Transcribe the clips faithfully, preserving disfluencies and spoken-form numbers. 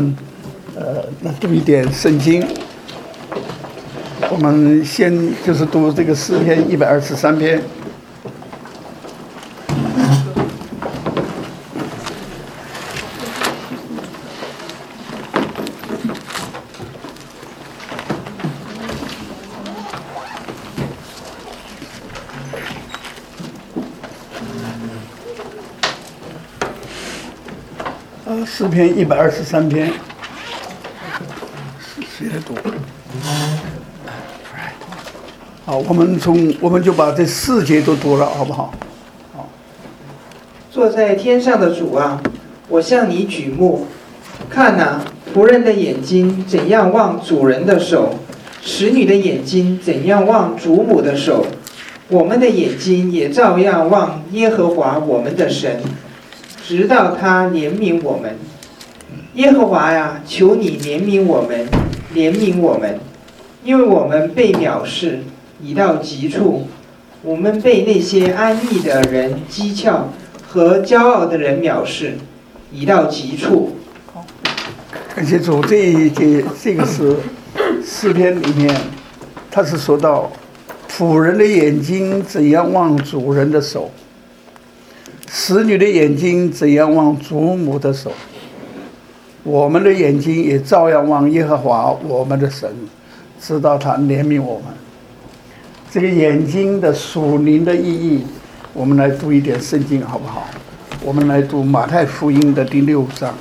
们呃读一点圣经。我们先就是读这个诗篇一百二十三篇。呃，诗篇一百二十三篇，谁来读？好，我们从我们就把这四节都读了，好不好？好。 坐在天上的主啊，我向你举目，看哪、啊，仆人的眼睛怎样望主人的手，使女的眼睛怎样望主母的手，我们的眼睛也照样望耶和华我们的神，直到他怜悯我们。耶和华呀，求你怜悯我们，怜悯我们，因为我们被藐视已到极处，我们被那些安逸的人讥诮和骄傲的人藐视已到极处。 感谢主，这一节这个是诗篇里面，他是说到仆人的眼睛怎样望主人的手，使女的眼睛怎样望主母的手，我们的眼睛也照样望耶和华我们的神，直到他怜悯我们。这个眼睛的属灵的意义，我们来读一点圣经好不好？我们来读马太福音的第六章。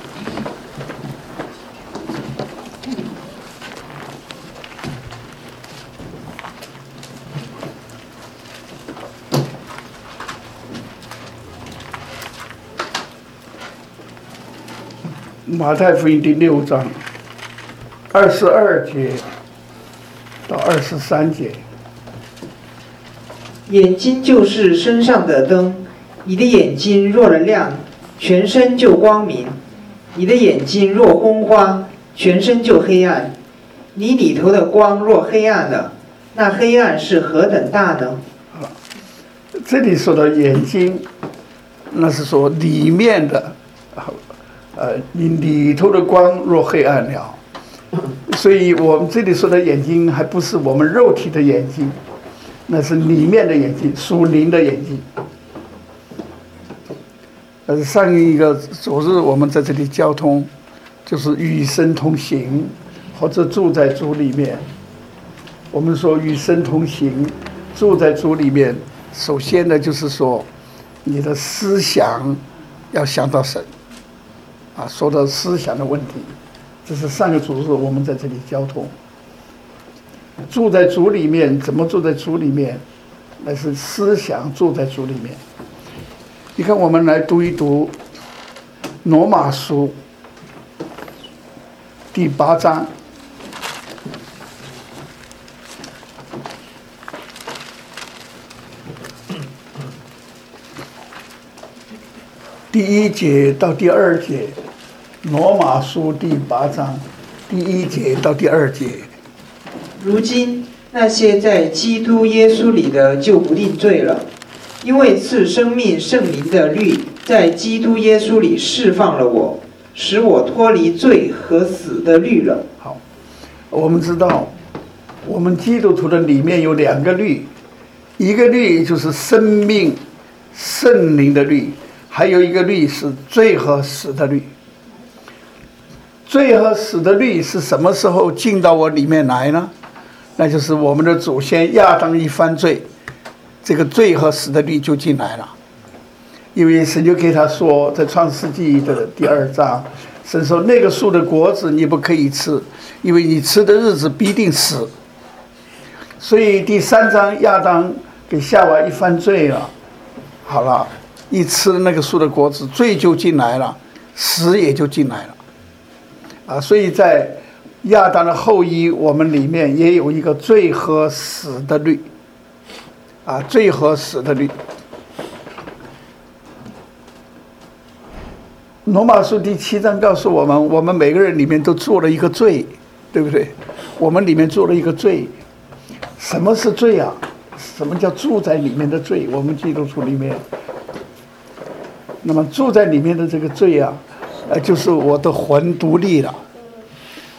马太福音第六章二十二节到二十三节。 眼睛就是身上的灯，你的眼睛若了亮，全身就光明；你的眼睛若昏花，全身就黑暗。你里头的光若黑暗了，那黑暗是何等大呢？ 这里说的眼睛，那是说里面的，呃，你里头的光若黑暗了，所以我们这里说的眼睛还不是我们肉体的眼睛，那是里面的眼睛，属灵的眼睛。呃，上一个主日我们在这里交通，就是与神同行，或者住在主里面。我们说与神同行，住在主里面，首先呢就是说，你的思想要想到神。啊，说到思想的问题，这是上个主日我们在这里交通。住在主里面，怎么住在主里面？那是思想住在主里面。你看，我们来读一读罗马书第八章第一节到第二节，罗马书第八章第一节到第二节。 如今那些在基督耶稣里的就不定罪了，因为赐生命圣灵的律在基督耶稣里释放了我，使我脱离罪和死的律了。 好，我们知道，我们基督徒的里面有两个律，一个律就是生命圣灵的律，还有一个律是罪和死的律。罪和死的律是什么时候进到我里面来呢？那就是我们的祖先亚当一犯罪，这个罪和死的律就进来了。因为神就给他说，在创世纪的第二章，神说那个树的果子你不可以吃，因为你吃的日子必定死。所以第三章亚当给夏娃一犯罪了，好了，一吃那个树的果子，罪就进来了，死也就进来了。啊，所以在亚当的后裔，我们里面也有一个罪和死的律，啊，罪和死的律。罗马书第七章告诉我们，我们每个人里面都做了一个罪，对不对？我们里面做了一个罪。什么是罪啊？什么叫住在里面的罪？我们基督徒里面，那么住在里面的这个罪啊，呃，就是我的魂独立了，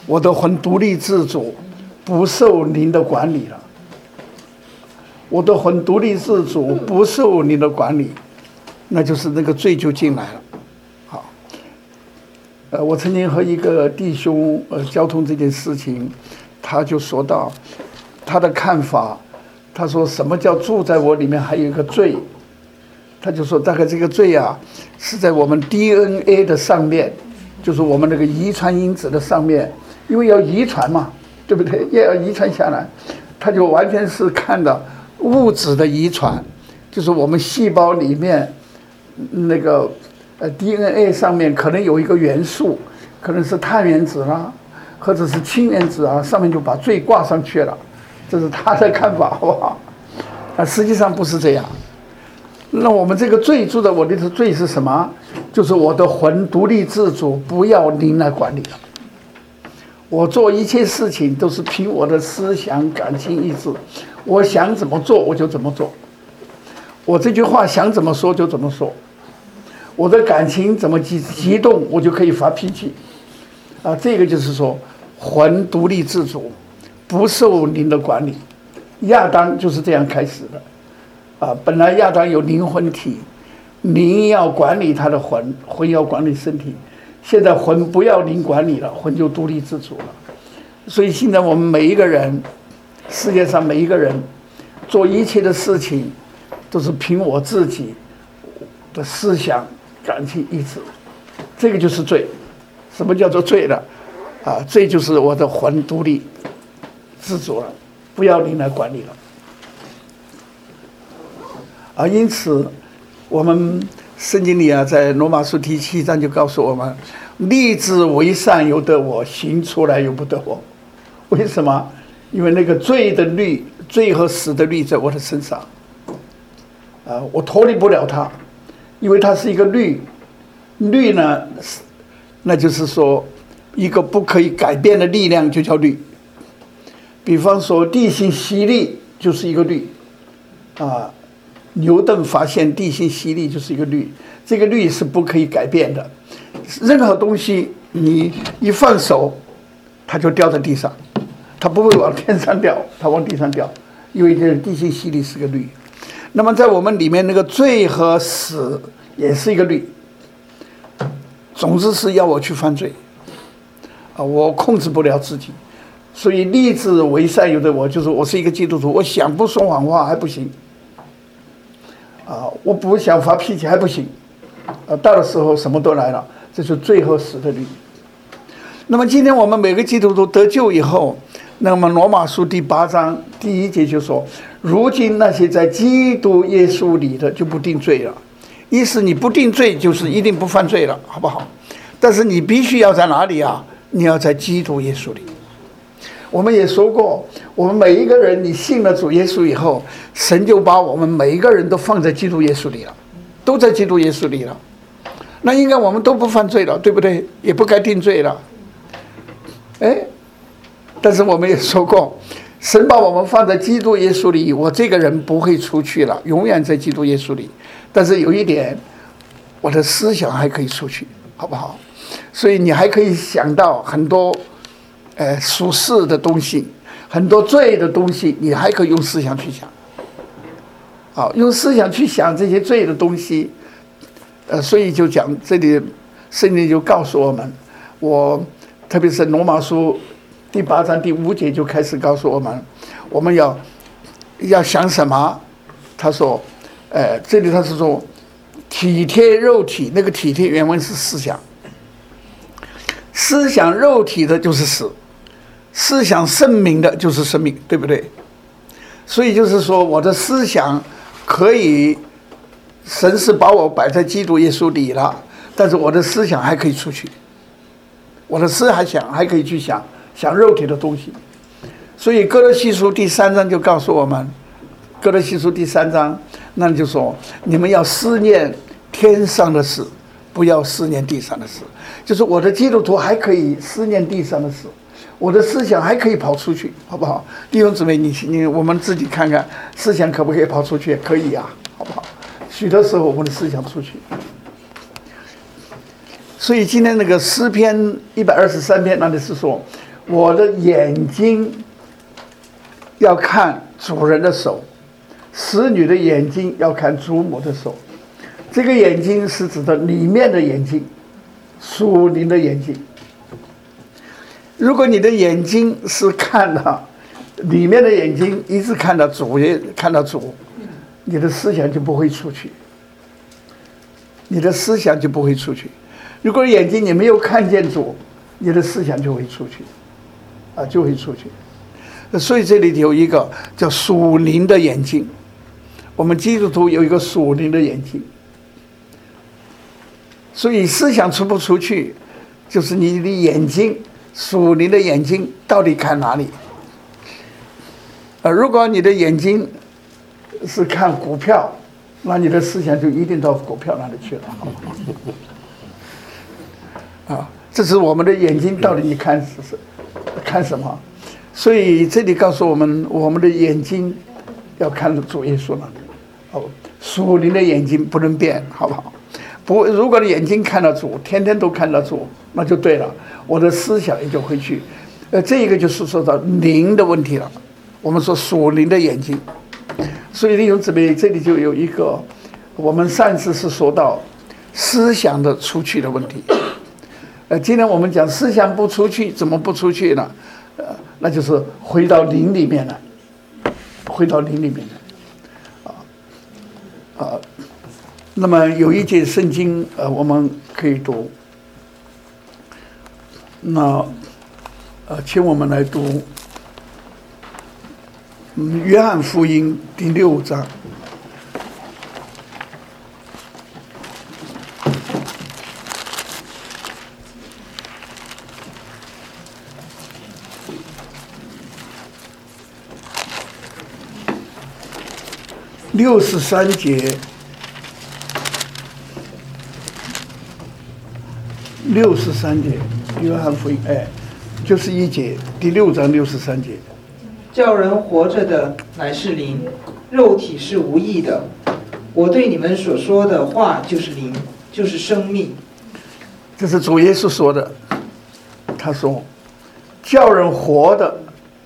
我的魂独立自主，不受您的管理了。我的魂独立自主，不受您的管理，那就是那个罪就进来了。好，呃，我曾经和一个弟兄呃交通这件事情，他就说到他的看法，他说什么叫住在我里面还有一个罪？他就说大概这个罪啊是在我们 D N A 的上面，就是我们那个遗传因子的上面，因为要遗传嘛，对不对？也要遗传下来，他就完全是看到物质的遗传，就是我们细胞里面那个呃 D N A 上面可能有一个元素，可能是碳原子啦，或者是氢原子啊，上面就把罪挂上去了，这是他的看法，好不好？啊，实际上不是这样。那我们这个罪住在我里头，罪是什么？就是我的魂独立自主，不要您来管理了。我做一切事情都是凭我的思想、感情、意志，我想怎么做我就怎么做，我这句话想怎么说就怎么说，我的感情怎么激激动，我就可以发脾气。啊，这个就是说魂独立自主，不受您的管理。亚当就是这样开始的。啊，本来亚当有灵魂体，灵要管理他的魂，魂要管理身体。现在魂不要灵管理了，魂就独立自主了。所以现在我们每一个人，世界上每一个人做一切的事情，都是凭我自己的思想、感情、意志。这个就是罪。什么叫做罪呢？啊，罪就是我的魂独立自主了，不要灵来管理了。啊，因此，我们圣经里啊，在罗马书第七章就告诉我们：立志为善由得我，行出来由不得我。为什么？因为那个罪的律，罪和死的律在我的身上。啊，我脱离不了它，因为它是一个律。律呢，那就是说一个不可以改变的力量，就叫律。比方说地心吸力就是一个律，啊。牛顿发现地心吸力就是一个律，这个律是不可以改变的。任何东西你一放手，它就掉在地上，它不会往天上掉，它往地上掉，因为这地心吸力是个律。那么在我们里面，那个罪和死也是一个律，总之是要我去犯罪啊，我控制不了自己。所以立志为善由得我，就是我是一个基督徒，我想不说谎话还不行。啊，我不想发脾气还不行，啊，到的时候什么都来了，这是罪和死的律。那么今天我们每个基督徒得救以后，那么罗马书第八章第一节就说：如今那些在基督耶稣里的就不定罪了。意思你不定罪就是一定不犯罪了，好不好？但是你必须要在哪里啊？你要在基督耶稣里。我们也说过，我们每一个人，你信了主耶稣以后，神就把我们每一个人都放在基督耶稣里了，都在基督耶稣里了。那应该我们都不犯罪了，对不对？也不该定罪了。哎，但是我们也说过，神把我们放在基督耶稣里，我这个人不会出去了，永远在基督耶稣里。但是有一点，我的思想还可以出去，好不好？所以你还可以想到很多呃，属世的东西，很多罪的东西，你还可以用思想去想。好，用思想去想这些罪的东西，呃，所以就讲这里，圣经就告诉我们，我特别是罗马书第八章第五节就开始告诉我们，我们要要想什么？他说，呃，这里他是说体贴肉体，那个体贴原文是思想，思想肉体的就是死。思想圣明的就是生命，对不对？所以就是说，我的思想可以，神是把我摆在基督耶稣里了，但是我的思想还可以出去，我的思还想还可以去想想肉体的东西。所以哥罗西书第三章就告诉我们，哥罗西书第三章那就说，你们要思念天上的事，不要思念地上的事。就是我的基督徒还可以思念地上的事，我的思想还可以跑出去，好不好？弟兄姊妹，你你我们自己看看，思想可不可以跑出去？可以呀、啊，好不好？许多时候我们的思想出去。所以今天那个诗篇一百二十三篇那里是说， 我的眼睛要看主人的手，使女的眼睛要看主母的手。这个眼睛是指的里面的眼睛，属灵的眼睛。如果你的眼睛是看到里面的眼睛，一直看到主，也看到主，你的思想就不会出去，你的思想就不会出去。如果眼睛你没有看见主，你的思想就会出去，啊，就会出去。所以这里有一个叫属灵的眼睛，我们基督徒有一个属灵的眼睛。所以思想出不出去，就是你的眼睛，属灵的眼睛到底看哪里？呃，如果你的眼睛是看股票，那你的思想就一定到股票那里去了。啊，这是我们的眼睛到底你看是看什么？所以这里告诉我们，我们的眼睛要看主耶稣了。哦，属灵的眼睛不能变，好不好？不，如果你眼睛看到主，天天都看到主，那就对了，我的思想也就会去。呃，这一个就是说到灵的问题了。我们说属灵的眼睛，所以弟兄姊妹，这里就有一个，我们上次是说到思想的出去的问题。呃，今天我们讲思想不出去，怎么不出去呢？呃，那就是回到灵里面来，回到灵里面来，啊啊。那么有一节圣经，呃，我们可以读。那，呃，请我们来读。嗯，约翰福音第六章。六十三节，六十三节，约翰福音，哎，就是一节，第六章六十三节。 叫人活着的乃是灵，肉体是无益的。我对你们所说的话就是灵，就是生命。 这是主耶稣说的，他说：“叫人活的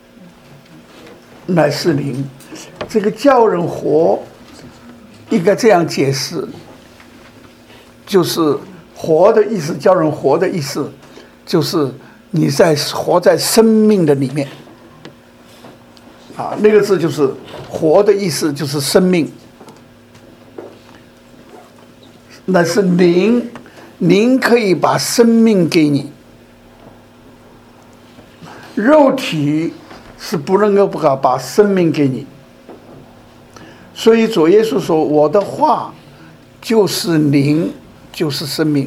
乃是灵。”这个叫人活，应该这样解释，就是活的意思，叫人活的意思，就是你在活在生命的里面。啊，那个字就是活的意思，就是生命。那是灵，灵可以把生命给你，肉体是不能够把把生命给你。所以主耶稣说：“我的话就是灵，就是生命。”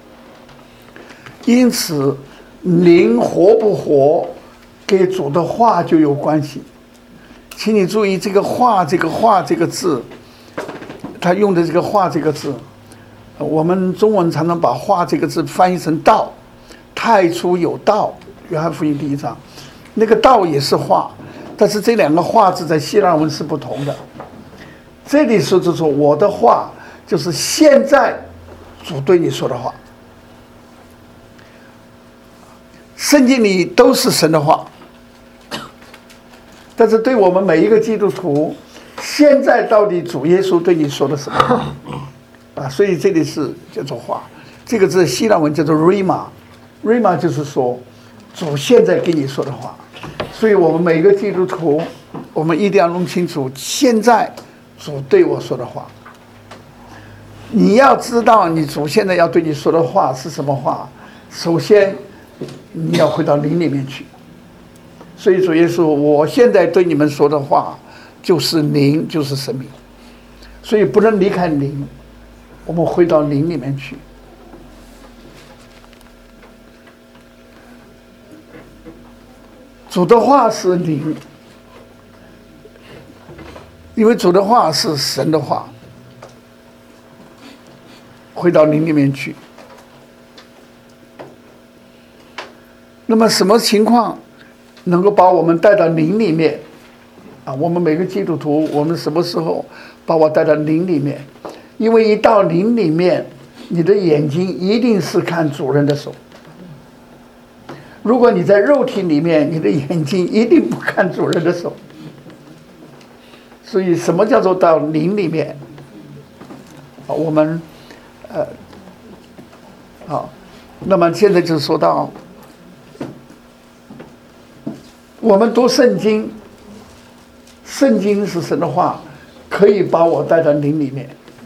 因此，灵活不活，跟主的话就有关系。请你注意这个话，这个话这个字，他用的这个话这个字，我们中文常常把话这个字翻译成道，太初有道，约翰福音第一章，那个道也是话，但是这两个话字在希腊文是不同的。这里说就说我的话就是现在主对你说的话，圣经里都是神的话。但是对我们每一个基督徒，现在到底主耶稣对你说了什么啊？所以这里是叫做话，这个字希腊文叫做 rhema，rhema 就是说主现在跟你说的话。所以我们每一个基督徒，我们一定要弄清楚现在主对我说的话。你要知道你主现在要对你说的话是什么话，首先你要回到灵里面去。所以主耶稣，我现在对你们说的话就是灵，就是生命，所以不能离开灵，我们回到灵里面去。主的话是灵，因为主的话是神的话，回到灵里面去。那么什么情况能够把我们带到灵里面啊？我们每个基督徒，我们什么时候把我带到灵里面？因为一到灵里面，你的眼睛一定是看主人的手。 如果你在肉体里面，你的眼睛一定不看主人的手。所以，什么叫做到灵里面？啊，我们，呃，好，那么现在就说到，我们读圣经，圣经是神的话，可以把我带到灵里面。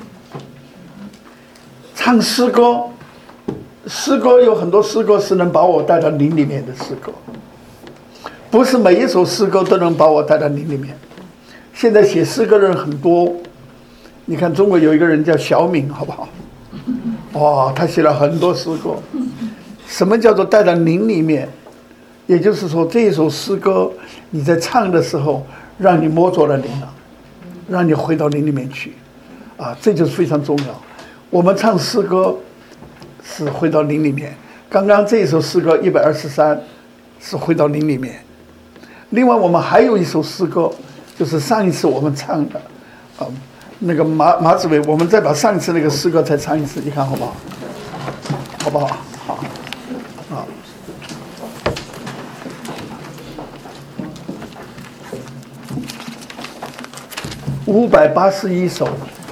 唱诗歌，诗歌有很多诗歌是能把我带到灵里面的诗歌，不是每一首诗歌都能把我带到灵里面。现在写诗歌的人很多，你看中国有一个人叫小敏，好不好？哇，他写了很多诗歌。什么叫做带到灵里面？也就是说，这一首诗歌你在唱的时候，让你摸着了灵了，让你回到灵里面去，啊，这就是非常重要。我们唱诗歌是回到灵里面。刚刚这一首诗歌一百二十三是回到灵里面。另外，我们还有一首诗歌。就是上一次我们唱的，啊，那个马马子伟，我们再把上一次那个诗歌再唱一次，你看好不好？好不好？好，好。五百八十一首，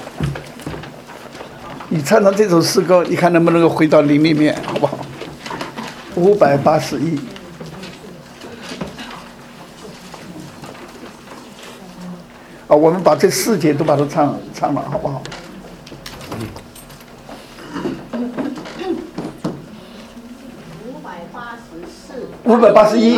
你唱唱这首诗歌，你看能不能够回到灵里面，好不好？五百八十一。啊，我们把这四节都把它唱唱了，好不好？ 五百八十四， 五百八十一。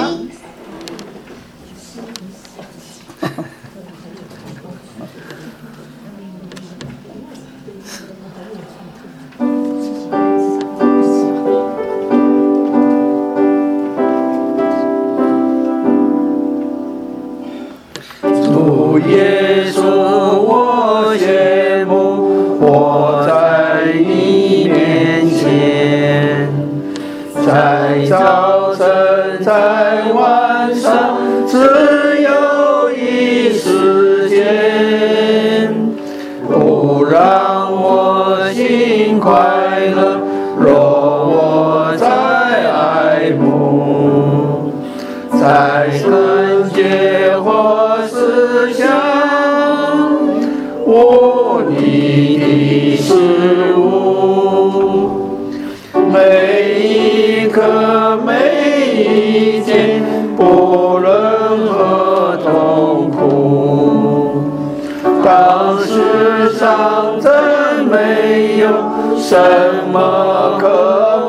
主耶稣，我羡慕活在你面前，在早晨，在晚上，只有一时间，不让我心快乐，若我在爱慕，在圣洁或思想，我你的事物，每一刻每一天，不论何痛苦，当世上真没有什么可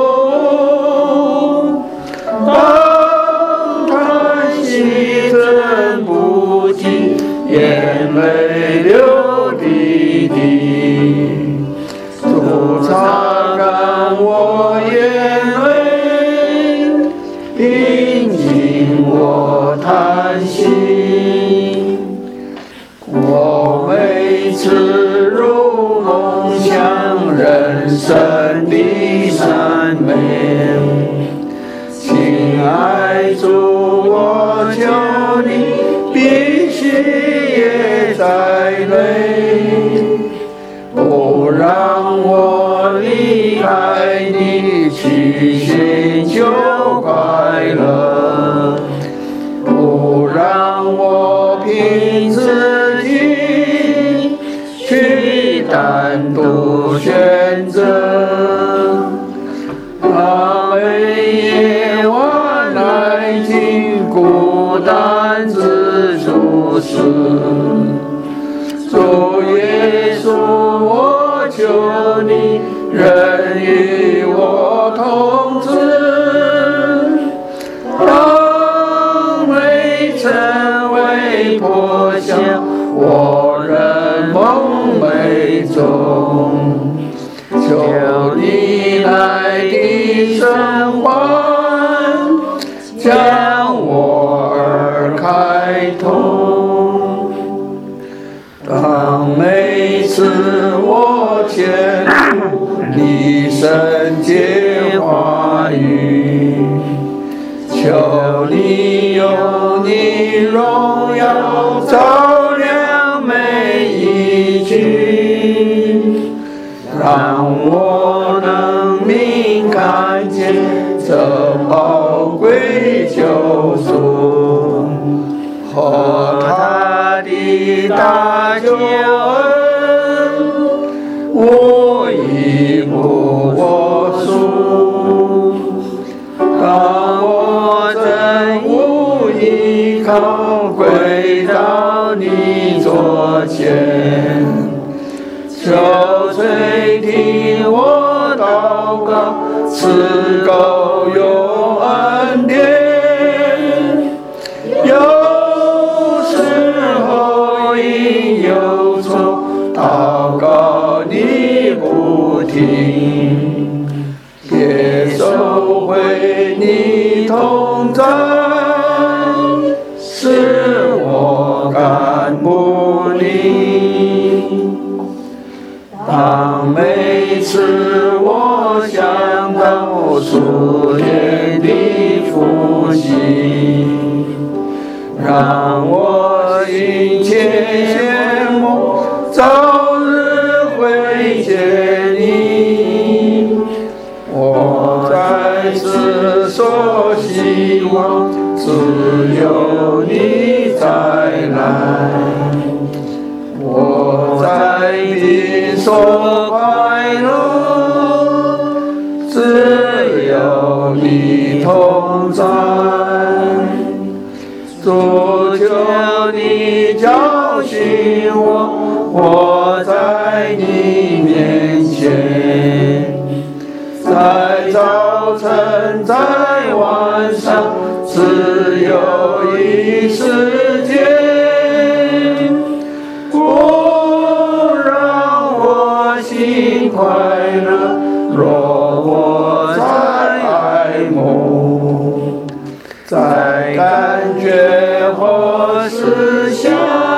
怖，当叹息真不停，眼泪流滴滴，主擦干我眼泪，引引我叹息。我每次入梦想人生的善美，亲爱主，我求你必须也在内，不让我离开你去寻求快乐，不让我凭自己去单独选择。当每夜晚来听孤单之处时，主耶稣，我求你仍与我同治。当每晨微破晓，我仍梦寐中，求你来的生还，将我耳开通。当每次我牵入你圣洁话语，求你用你荣耀照亮每一句，让我能明看见这宝救赎和他的大救恩，无一不我属。当我真无依靠，归到你座前，求垂听我祷告，赐够有恩典。有时候因忧愁，祷告你不听，也收回你同在，使我感不离。当每次我想到昨天的复习，让我心切羡慕，早日会见你。我在此所希望，只有你再来。我在你所快乐，只有你同在。主求你教训我，活在你面前，在早晨，在晚上，只有一时间，不让我心快乐。若我在爱慕，在感觉或思想，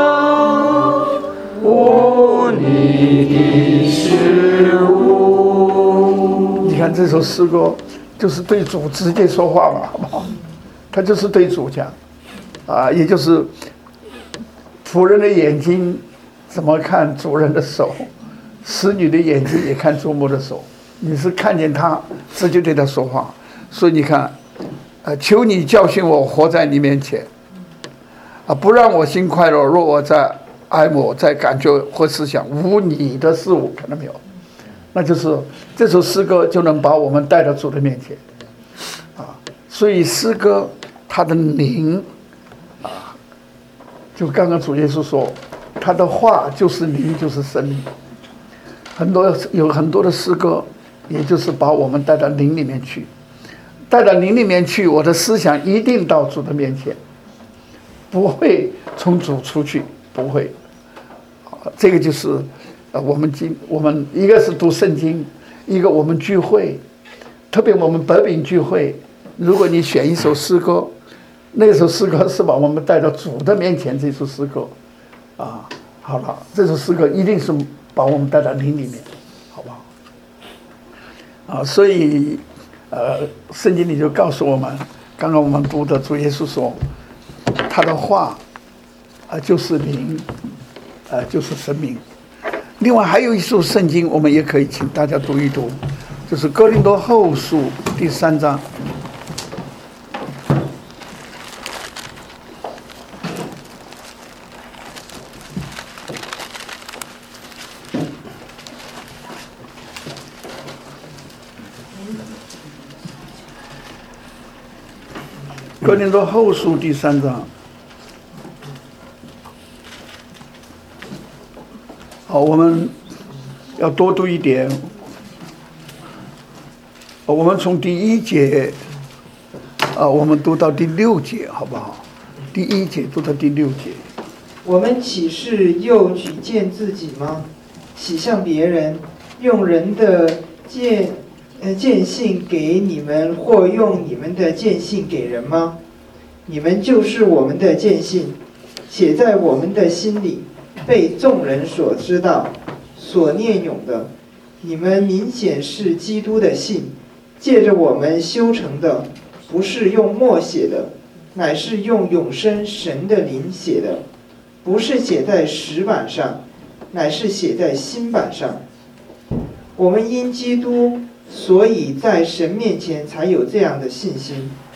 无你的事物。你看这首诗歌，就是对主直接说话嘛，好不好？他就是对主讲，啊，也就是仆人的眼睛怎么看主人的手，使女的眼睛也看主母的手。你是看见他，直接对他说话。所以你看，呃，求你教训我，活在你面前，啊，不让我心快乐。若我在爱慕，在感觉或思想无你的事物，看到没有？那就是这首诗歌就能把我们带到主的面前，啊，所以诗歌它的灵，啊，就刚刚主耶稣说，他的话就是灵，就是生命。很多有很多的诗歌，也就是把我们带到灵里面去，带到灵里面去，我的思想一定到主的面前，不会从主出去，不会。这个就是呃，我们今我们一个是读圣经，一个我们聚会，特别我们北饼聚会，如果你选一首诗歌，那首诗歌是把我们带到主的面前，这首诗歌，啊，好了，这首诗歌一定是把我们带到灵里面，好不好？啊，所以，呃，圣经里就告诉我们，刚刚我们读的主耶稣说，他的话，啊、呃，就是灵，呃，就是生命。另外还有一首圣经，我们也可以请大家读一读，就是哥林多后书第三章。哥林多后书第三章，好，我们要多读一点。我们从第一节，啊，我们读到第六节，好不好？第一节读到第六节。 我们岂是又举荐自己吗？岂向别人用人的荐呃荐信给你们，或用你们的荐信给人吗？你们就是我们的荐信，写在我们的心里，被众人所知道，所念咏的。你们明显是基督的信，借着我们修成的，不是用墨写的，乃是用永生神的灵写的，不是写在石板上，乃是写在心板上。我们因基督，所以在神面前才有这样的信心。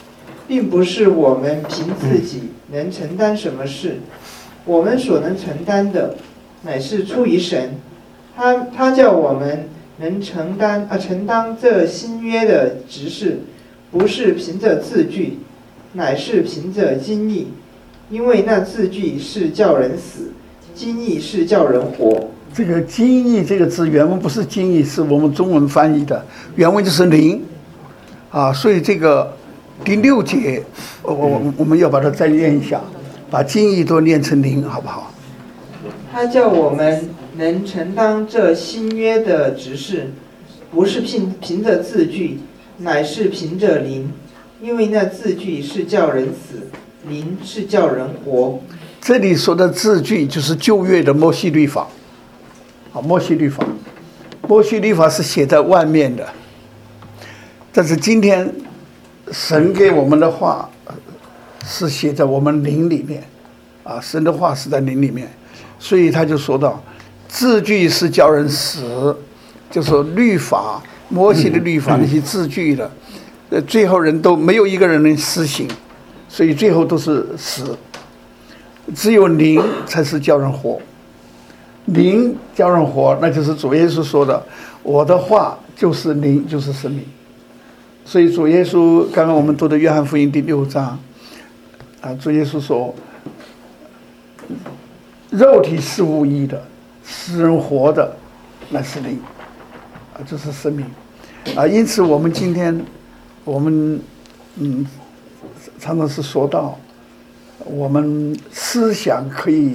并不是我们凭自己能承担什么事，我们所能承担的，乃是出于神。他他叫我们能承担啊承担这新约的职事，不是凭着字句，乃是凭着经意。因为那字句是叫人死，经意是叫人活。 这个经意这个字原文不是经意，是我们中文翻译的，原文就是灵啊。所以这个第六节，我我我们要把它再念一下，把经意都念成灵，好不好？ 他叫我们能承担这新约的职事，不是凭凭着字句，乃是凭着灵。因为那字句是叫人死，灵是叫人活。 这里说的字句就是旧约的摩西律法，啊，摩西律法，摩西律法是写在外面的，但是今天神给我们的话是写在我们灵里面，啊，神的话是在灵里面，所以他就说到，字句是叫人死，就说律法，摩西的律法那些字句的，呃，最后人都没有一个人能施行，所以最后都是死。只有灵才是叫人活，灵叫人活，那就是主耶稣说的，我的话就是灵，就是生命。所以主耶稣刚刚我们读的约翰福音第六章啊，主耶稣说，肉体是无益的，使人活的那是灵啊，这是生命啊。因此我们今天我们嗯常常是说到，我们思想可以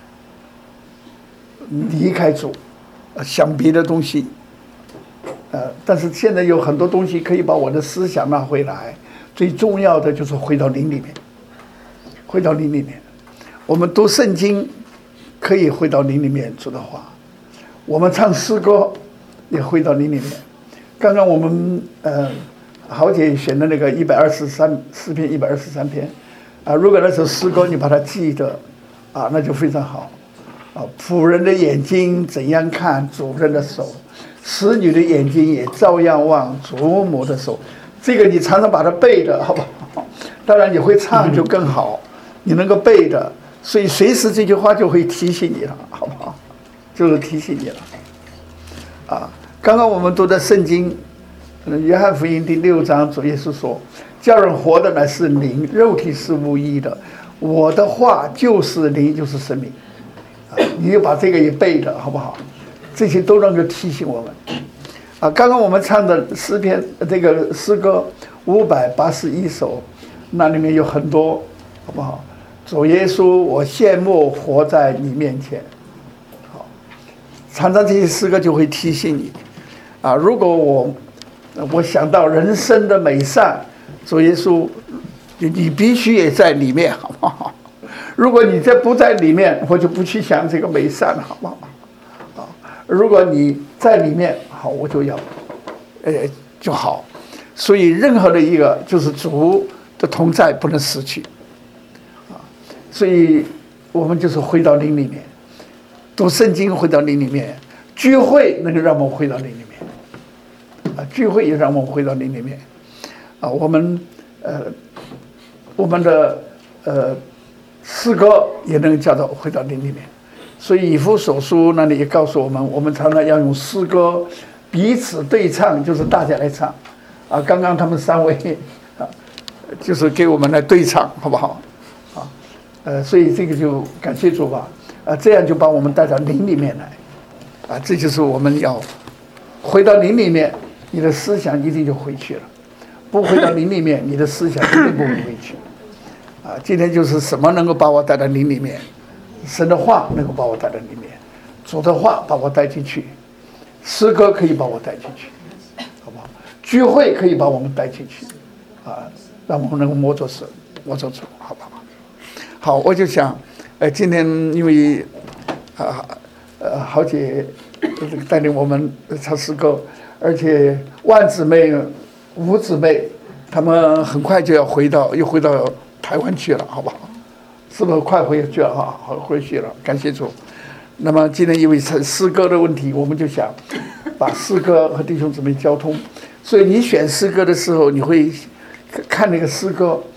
离开主，想别的东西，呃，但是现在有很多东西可以把我的思想拿回来。最重要的就是回到灵里面，回到灵里面。我们读圣经可以回到灵里面主的话，我们唱诗歌也回到灵里面。刚刚我们呃豪姐选的那个一百二十三诗篇一百二十三篇。啊，如果那首诗歌你把它记得，啊，那就非常好。啊，仆人的眼睛怎样看主人的手，使女的眼睛也照样望主母的手。这个你常常把它背着，好不好？当然你会唱就更好，你能够背着，所以随时这句话就会提醒你了，好不好？就是提醒你了。啊，刚刚我们读的圣经，约翰福音第六章，主耶稣说，叫人活的乃是灵，肉体是无益的。我的话就是灵，就是生命。啊，你就把这个也背着，好不好？这些都能够提醒我们。啊，刚刚我们唱的诗篇，这个诗歌五百八十一首，那里面有很多，好不好？主耶稣，我羡慕活在你面前。好，常常这些诗歌就会提醒你。啊，如果我我想到人生的美善，主耶稣，你必须也在里面，好不好？如果你这不在里面，我就不去想这个美善了，好不好？啊，如果你在里面，好，我就要，呃，就好。所以任何的一个就是主的同在不能失去，啊，所以我们就是回到灵里面，读圣经回到灵里面，聚会能够让我们回到灵里面，啊，聚会也让我们回到灵里面，啊，我们呃，我们的呃。诗歌也能叫到回到灵里面，所以以弗所书那里也告诉我们，我们常常要用诗歌彼此对唱，就是大家来唱啊。刚刚他们三位啊，就是给我们来对唱，好不好？啊，呃，所以这个就感谢主吧，啊，这样就把我们带到灵里面来，啊，这就是我们要回到灵里面，你的思想一定就回去了；不回到灵里面，你的思想一定不会回去。啊，今天就是什么能够把我带到灵里面？神的话能够把我带到里面，主的话把我带进去，诗歌可以把我带进去，好不好？聚会可以把我们带进去，啊，让我们能够摸着神，摸着主，好不好？好，我就想，呃，今天因为啊呃豪姐带领我们唱诗歌，而且万姊妹、吴姊妹，他们很快就要回到，又回到台湾去了，好不好？是不是快回去了哈？好，回去了，感谢主。那么今天因为诗歌的问题，我们就想把诗歌和弟兄姊妹交通。所以你选诗歌的时候，你会看那个诗歌，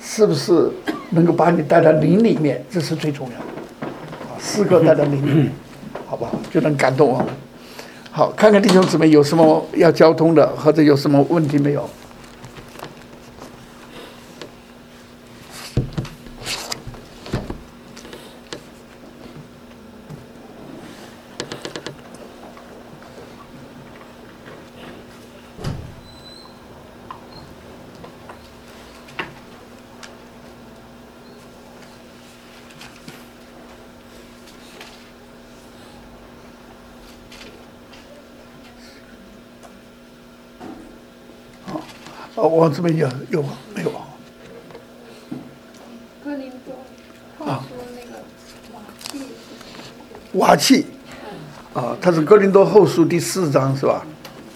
是不是能够把你带到灵里面？这是最重要的啊！诗歌带到灵里面，好不好？就能感动我们。好，看看弟兄姊妹有什么要交通的，或者有什么问题没有？哦，我这边有有吗？没有啊？ 哥林多后书那个瓦器， 瓦器啊，它是哥林多后书第四章是吧？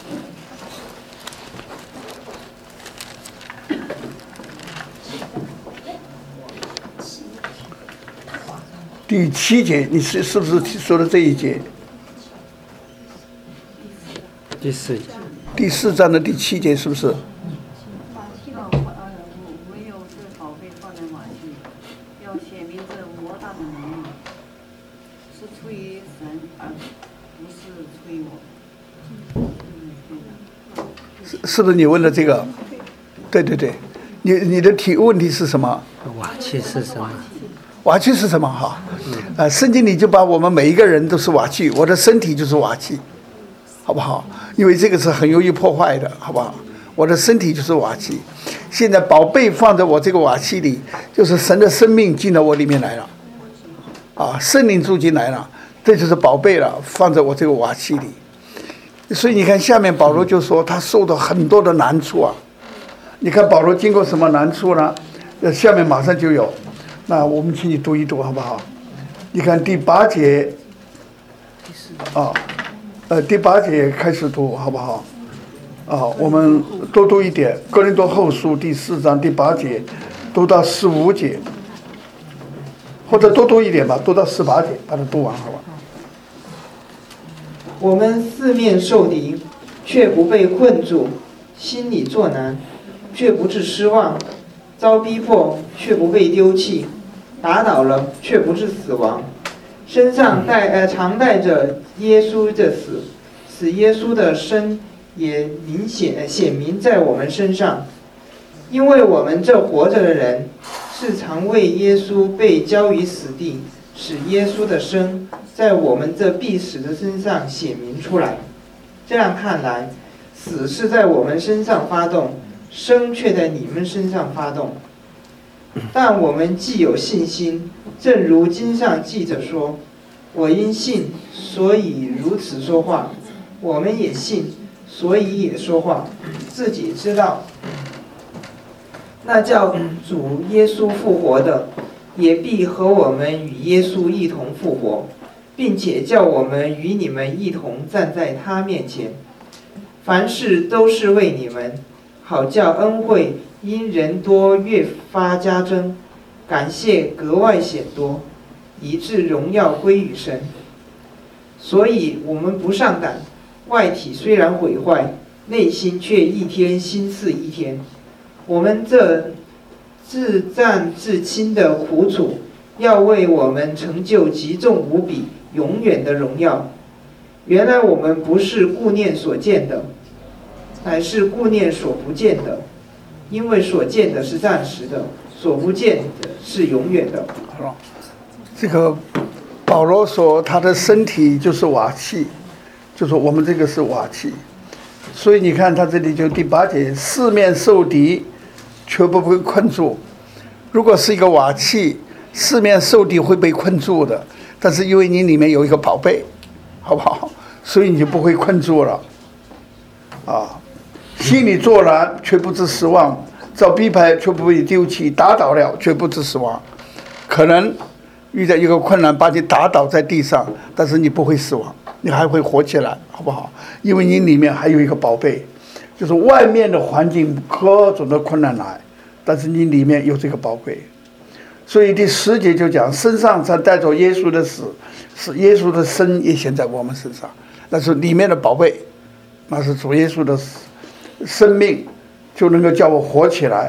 第七节，你是是不是说的这一节？ 第四， 第四章的第七节是不是？ 瓦器的呃，唯有这宝贝放在瓦器，要显明这莫大的能力，是出于神，而不是出于我。 是是不是你问的这个？对对对，你你的题问题是什么？ 瓦器是什么？ 瓦器是什么？哈，呃，圣经里就把我们每一个人都是瓦器，我的身体就是瓦器，好不好？因为这个是很容易破坏的，好不好？我的身体就是瓦器，现在宝贝放在我这个瓦器里，就是神的生命进到我里面来了，啊，圣灵住进来了，这就是宝贝了，放在我这个瓦器里。所以你看下面保罗就说他受到很多的难处啊，你看保罗经过什么难处呢？呃，下面马上就有。那我们请你读一读好不好？你看第八节，啊，呃，第八节开始读好不好？啊，我们多读一点，《哥林多后书》第四章第八节，读到十五节，或者多读一点吧，读到十八节，把它读完好吧？ 我们四面受敌，却不被困住；心里作难，却不致失望；遭逼迫，却不被丢弃；打倒了，却不致死亡。身上带呃常带着耶稣的死，使耶稣的生也明显显明在我们身上。因为我们这活着的人，是常为耶稣被交于死地，使耶稣的生在我们这必死的身上显明出来。这样看来，死是在我们身上发动，生却在你们身上发动。但我们既有信心，正如经上记着说：“我因信，所以如此说话。”我们也信，所以也说话，自己知道，那叫主耶稣复活的，也必和我们与耶稣一同复活，并且叫我们与你们一同站在他面前。凡事都是为你们，好叫恩惠因人多越发加增，感谢格外显多，以致荣耀归于神。所以我们不上胆，外体虽然毁坏，内心却一天新似一天。我们这自战自亲的苦楚，要为我们成就极重无比、永远的荣耀。原来我们不是顾念所见的，乃是顾念所不见的，因为所见的是暂时的，所不见的是永远的。 好，这个保罗说他的身体就是瓦器，就说我们这个是瓦器，所以你看他这里就第八节，四面受敌，却不被困住。如果是一个瓦器，四面受敌会被困住的，但是因为你里面有一个宝贝，好不好？所以你就不会困住了。啊，心里作难，却不致失望；遭逼迫，却不被丢弃；打倒了，却不致死亡。可能遇到一个困难，把你打倒在地上，但是你不会死亡，你还会活起来，好不好？因为你里面还有一个宝贝，就是外面的环境各种的困难来，但是你里面有这个宝贝。所以第十节就讲，身上才带着耶稣的死，使耶稣的生也显在我们身上。那是里面的宝贝，那是主耶稣的生命，就能够叫我活起来，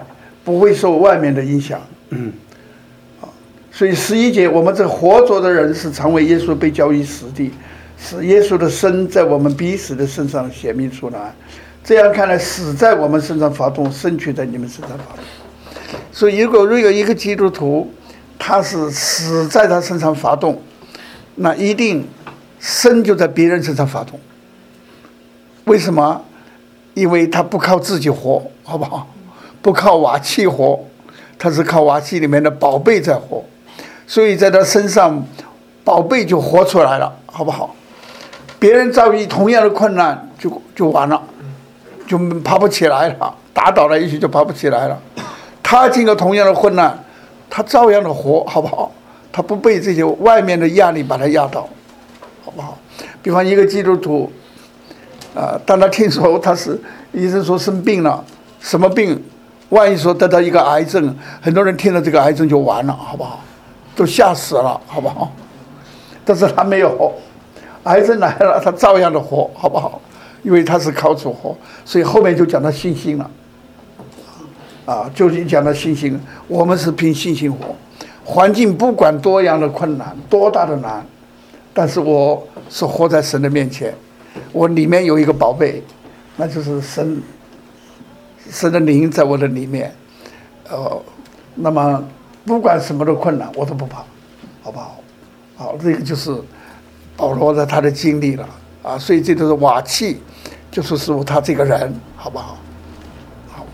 不会受外面的影响。嗯，啊，所以十一节，我们这活着的人是常为耶稣被交于死地，使耶稣的生在我们彼此的身上显明出来。这样看来，死在我们身上发动，生却在你们身上发动。所以，如果如果一个基督徒他是死在他身上发动，那一定生就在别人身上发动。为什么？因为他不靠自己活，好不好？不靠瓦器活，他是靠瓦器里面的宝贝在活，所以在他身上，宝贝就活出来了，好不好？别人遭遇同样的困难，就就完了，就爬不起来了，打倒了一去就爬不起来了。他经过同样的困难，他照样的活，好不好？他不被这些外面的压力把他压倒，好不好？比方一个基督徒。啊，当他听说他是医生说生病了，什么病？万一说得到一个癌症，很多人听了这个癌症就完了，好不好？都吓死了，好不好？但是他没有，癌症来了，他照样的活，好不好？因为他是靠主活，所以后面就讲到信心了。啊，就是讲到信心，我们是凭信心活，环境不管多样的困难，多大的难，但是我是活在神的面前。我里面有一个宝贝，那就是神，神的灵在我的里面，呃，那么不管什么的困难，我都不怕，好不好？好，这个就是保罗的他的经历了啊，所以这都是瓦器，就是说他这个人，好不好？好。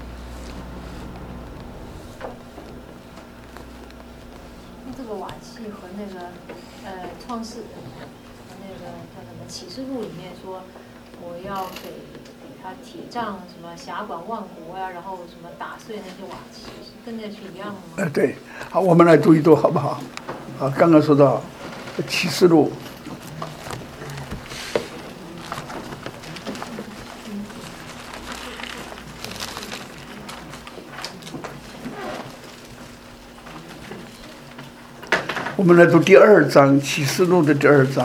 这个瓦器和那个呃创世。启示录里面说，我要给给他铁杖，什么辖管万国呀、啊，然后什么打碎那些瓦器，跟那是一样的吗？ 呃，对，好，我们来读一读，好不好？啊，刚刚说到启示录，我们来读第二章，启示录的第二章。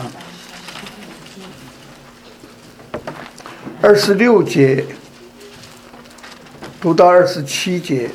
二十六节读到二十七节。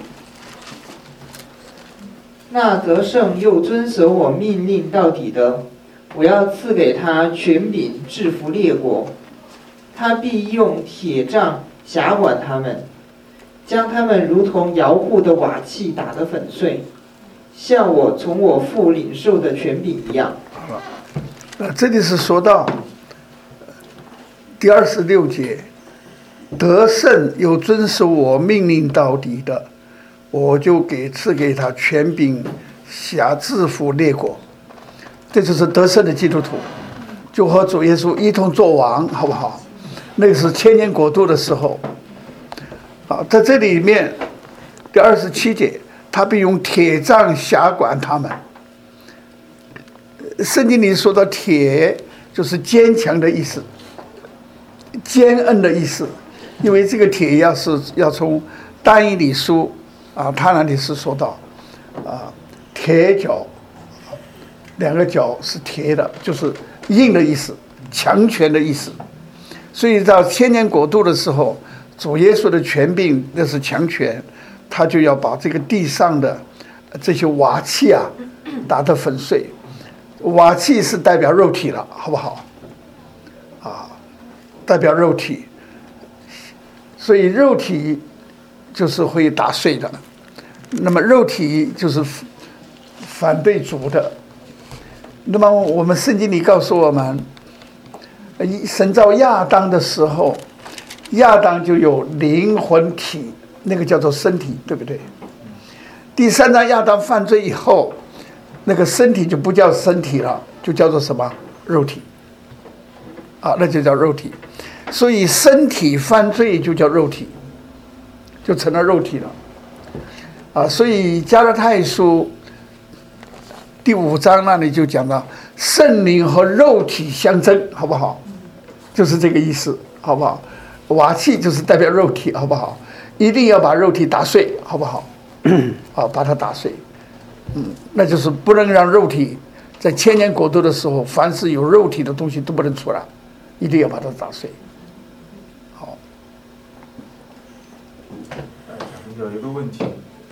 那得胜又遵守我命令到底的，我要赐给他权柄制服列国，他必用铁杖辖管他们，将他们如同摇户的瓦器打得粉碎，像我从我父领受的权柄一样。 好了，那这里是说到第二十六节，得胜又遵守我命令到底的，我就给赐给他权柄辖制服列国。这就是得胜的基督徒，就和主耶稣一同作王，好不好？那是千年国度的时候。好，在这里面第二十七节，他必用铁杖辖管他们。圣经里说到铁，就是坚强的意思，坚韧的意思。因为这个铁要是要从但以理书啊，他那里是说到啊，铁脚，两个脚是铁的，就是硬的意思，强权的意思。所以到千年国度的时候，主耶稣的权柄那是强权，他就要把这个地上的这些瓦器啊打得粉碎。瓦器是代表肉体了，好不好？啊，代表肉体。所以肉体就是会打碎的，那么肉体就是反对主的。那么我们圣经里告诉我们，神造亚当的时候，亚当就有灵魂体，那个叫做身体，对不对？第三章亚当犯罪以后，那个身体就不叫身体了，就叫做什么？肉体。啊，那就叫肉体。所以身体犯罪就叫肉体，就成了肉体了。啊，所以加拉太书第五章那里就讲到圣灵和肉体相争，好不好？就是这个意思，好不好？瓦器就是代表肉体，好不好？一定要把肉体打碎，好不好？啊，把它打碎。嗯，那就是不能让肉体在千年国度的时候，凡是有肉体的东西都不能出来，一定要把它打碎。好。 有一个问题，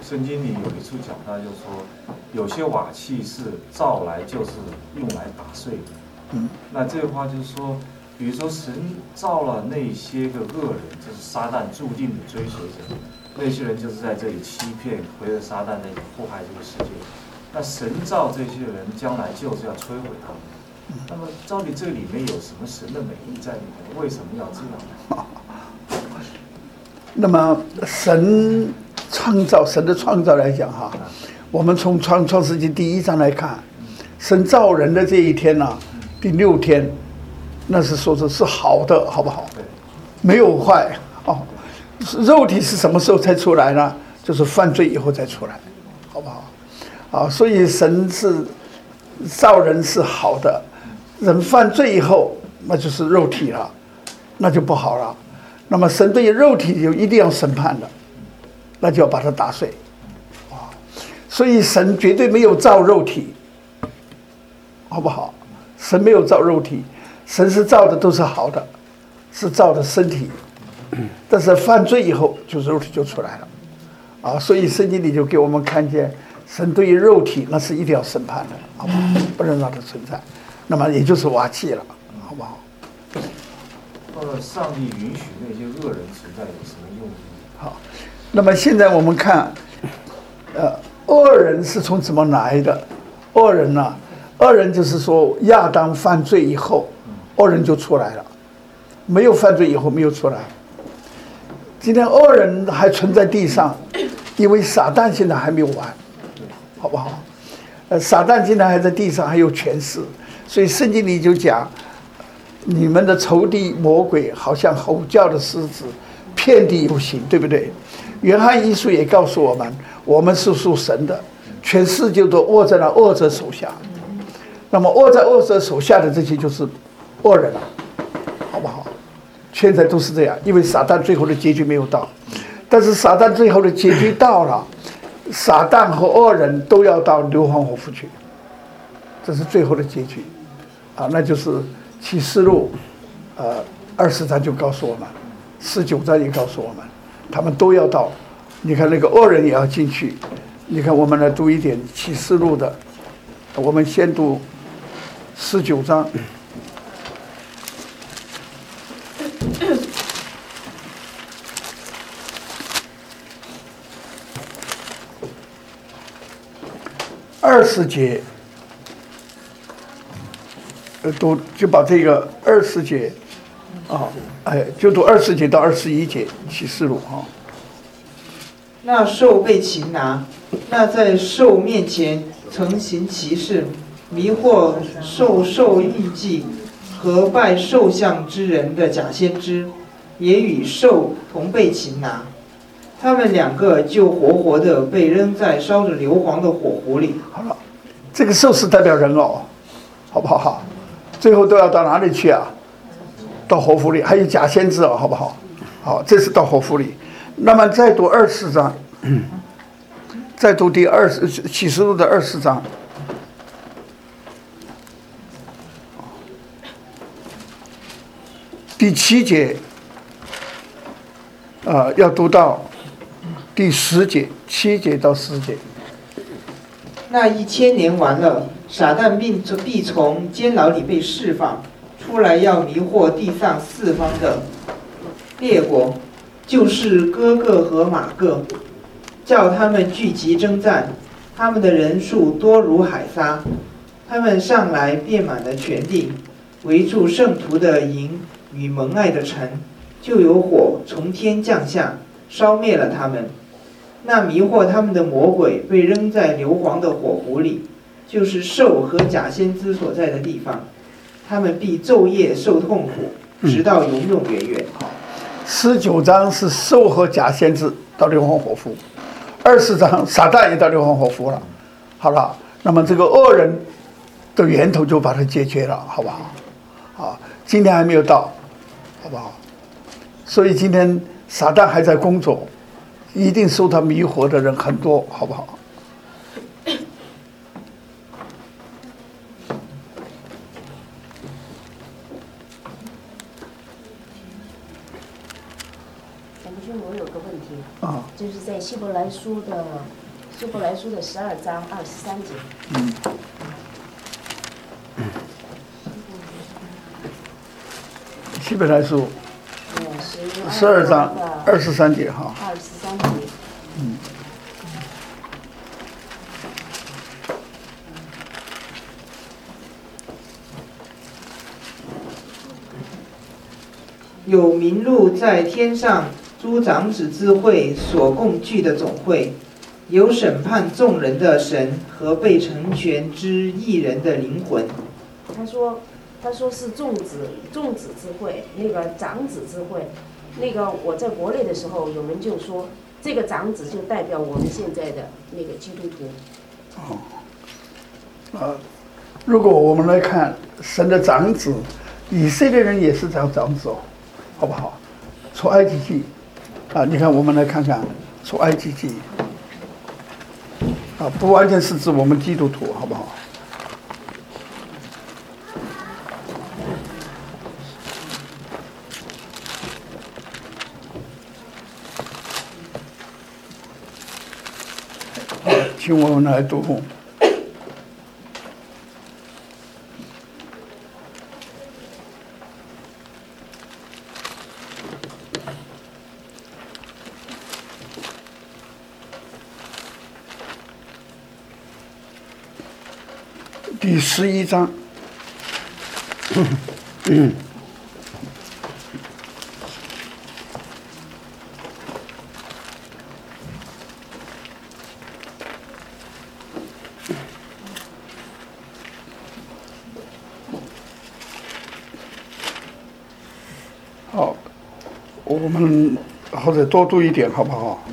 圣经里有一处讲到，就是说有些瓦器是造来就是用来打碎的。 嗯， 那这个话就是说，比如说神造了那些个恶人，就是撒旦注定的追随者，那些人就是在这里欺骗，回了撒旦那个祸害这个世界。那神造这些人，将来就是要摧毁他们。那么，到底这里面有什么神的美意在里面？为什么要这样？ 那么神创造神的创造来讲哈，我们从创创世纪第一章来看，神造人的这一天呢、啊，第六天，那是说的是好的，好不好？没有坏哦。肉体是什么时候才出来呢？就是犯罪以后才出来，好不好？啊，所以神是造人是好的。人犯罪以后，那就是肉体了，那就不好了。那么神对于肉体就一定要审判的，那就要把它打碎，啊，所以神绝对没有造肉体，好不好？神没有造肉体，神是造的都是好的，是造的身体，但是犯罪以后，就肉体就出来了，啊，所以圣经里就给我们看见，神对于肉体那是一定要审判的，好不好？不能让它存在。那么也就是瓦器了，好不好？ 呃，上帝允许那些恶人存在有什么用意？ 好，那么现在我们看，呃，恶人是从怎么来的？恶人呢、啊？恶人就是说亚当犯罪以后，恶人就出来了，没有犯罪以后没有出来。今天恶人还存在地上，因为撒旦现在还没有完，好不好？呃，撒旦现在还在地上，还有权势。所以圣经里就讲，你们的仇敌魔鬼好像吼叫的狮子，遍地游行，对不对？约翰一书也告诉我们，我们是属神的，全世界都握在了恶者手下。那么握在恶者手下的这些就是恶人了，好不好？现在都是这样，因为撒旦最后的结局没有到，但是撒旦最后的结局到了，撒旦和恶人都要到硫磺火湖去。这是最后的结局，啊，那就是启示录，呃，二十章就告诉我们，十九章也告诉我们，他们都要到。你看那个恶人也要进去。你看，我们来读一点启示录的，我们先读十九章。二十节。呃，读就把这个二十节，啊，哎，就读二十节到二十一节启示录啊。 那兽被擒拿，那在兽面前曾行奇事，迷惑兽兽印记和拜兽像之人的假先知，也与兽同被擒拿。他们两个就活活的被扔在烧着硫磺的火湖里。 好了，这个兽是代表人哦，好不好？最后都要到哪里去啊？到火湖里，还有假先知哦，好不好？好，这是到火湖里。那么再读二十章，再读第二十启示录的二十章。第七节，呃，要读到第十节，七节到十节。 那一千年完了，撒旦并必从监牢里被释放出来，要迷惑地上四方的列国，就是哥哥和马各，叫他们聚集征战。他们的人数多如海沙，他们上来遍满了全地，围住圣徒的营与蒙爱的城，就有火从天降下，烧灭了他们。那迷惑他们的魔鬼被扔在硫磺的火湖里，就是兽和假先知所在的地方，他们必昼夜受痛苦，直到永永远远。 十九章是兽和假先知到硫磺火湖，二十章撒旦也到硫磺火湖了。好了，那么这个恶人的源头就把它解决了，好不好？好，今天还没有到，好不好？所以今天撒旦还在工作。一定受他迷惑的人很多，好不好？ 陈弟兄，我有个问题， 啊， 就是在希伯来书的希伯来书的十二章二十三节。 嗯。希伯来书十二章二十三节哈。 二十三节。 嗯。 有名录在天上诸长子之会所共聚的总会，有审判众人的神和被成全之义人的灵魂。 他说，他说是众子众子之会，那个长子之会，那个我在国内的时候，有人就说这个长子就代表我们现在的那个基督徒。 哦，啊，如果我们来看神的长子，以色列人也是长长子哦。好不好？出埃及记啊，你看，我们来看看出埃及记啊，不完全是指我们基督徒，好不好？好，请我们来读。第十一章，嗯，好，我们或者多读一点好不好？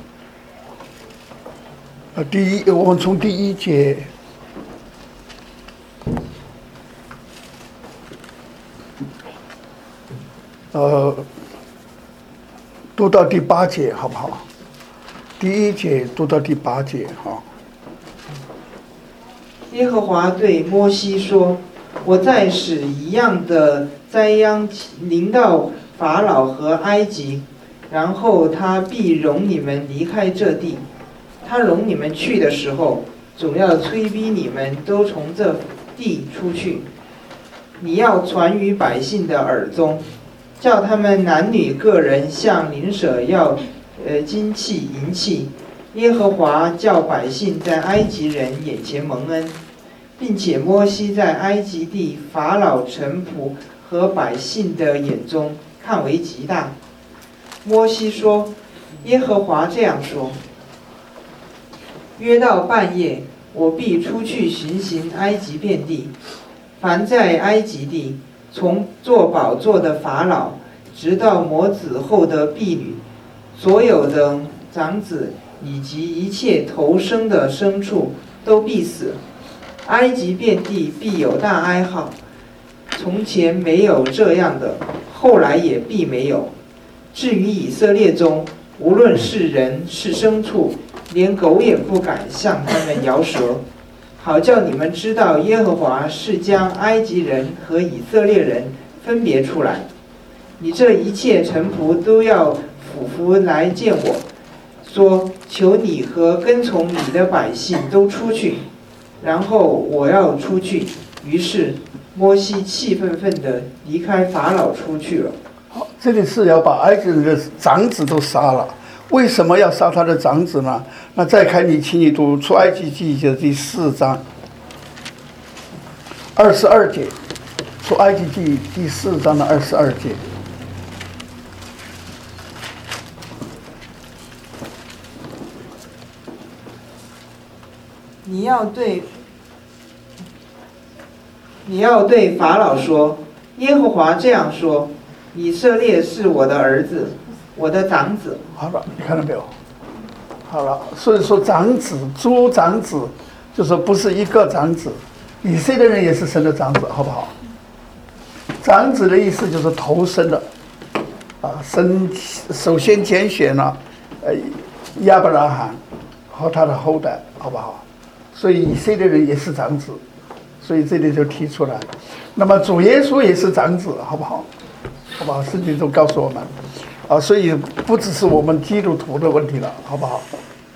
呃，第一，我们从第一节。呃，读到第八节好不好？第一节读到第八节哈。 耶和华对摩西说：“我再使一样的灾殃临到法老和埃及，然后他必容你们离开这地。他容你们去的时候，总要催逼你们都从这地出去。你要传于百姓的耳中。”叫他们男女个人向邻舍要，呃，金器银器。耶和华叫百姓在埃及人眼前蒙恩，并且摩西在埃及地法老臣仆和百姓的眼中看为极大。摩西说：“耶和华这样说：约到半夜，我必出去巡行埃及遍地，凡在埃及地。”从做宝座的法老，直到磨子后的婢女，所有的长子以及一切投生的牲畜都必死。埃及遍地必有大哀号，从前没有这样的，后来也必没有。至于以色列中，无论是人是牲畜，连狗也不敢向他们摇舌。好叫你们知道，耶和华是将埃及人和以色列人分别出来。你这一切臣仆都要俯伏来见我，说：求你和跟从你的百姓都出去。然后我要出去。于是摩西气愤愤地离开法老出去了。 好，这里是要把埃及人的长子都杀了。为什么要杀他的长子呢？那再看你，请你读出埃及记的第四章二十二节，出埃及记第四章的二十二节。 你要对，你要对法老说：耶和华这样说，以色列是我的儿子，我的长子。 好了，你看到没有？好了，所以说长子、诸长子，就是不是一个长子，以色列人也是神的长子，好不好？长子的意思就是头生的，啊，神首先拣选了，呃，亚伯拉罕和他的后代，好不好？所以以色列人也是长子，所以这里就提出来。那么主耶稣也是长子，好不好？好不好？圣经都告诉我们，啊，所以不只是我们基督徒的问题了，好不好？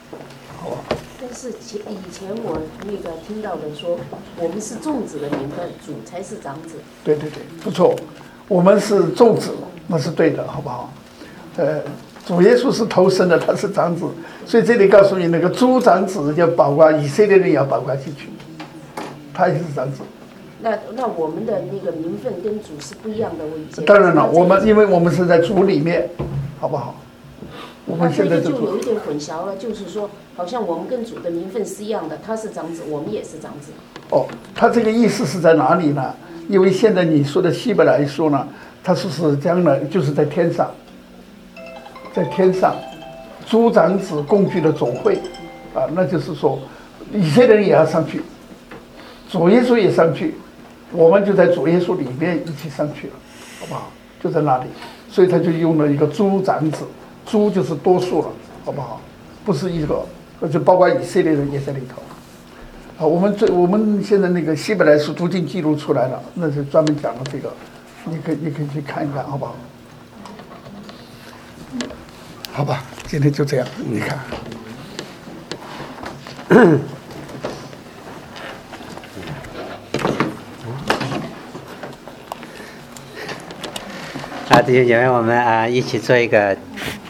是前以前我那个听到的说，我们是众子的名分，主才是长子。 对对对，不错，我们是众子，那是对的，好不好？呃，主耶稣是头生的，他是长子，所以这里告诉你，那个诸长子要包括以色列人，也要包括进去，他也是长子。 那那我们的那个名分跟主是不一样的，我以前当然了，我们因为我们是在主里面，好不好？我们现在就有一点混淆了，就是说，好像我们跟主的名分是一样的，他是长子，我们也是长子。 哦，他这个意思是在哪里呢？因为现在你说的希伯来说呢，他说是将来就是在天上，在天上，诸长子共聚的总会，啊，那就是说，以色列人也要上去，主耶稣也上去，我们就在主耶稣里面一起上去了，好不好？就在那里，所以他就用了一个诸长子。猪就是多数了，好不好？不是一个，就包括以色列人也在里头。啊，我们最我们现在那个希伯来书读经记录出来了，那是专门讲了这个，你可以你可以去看一看，好不好？好吧，今天就这样，你看。 啊，弟兄姐妹，我们啊一起做一个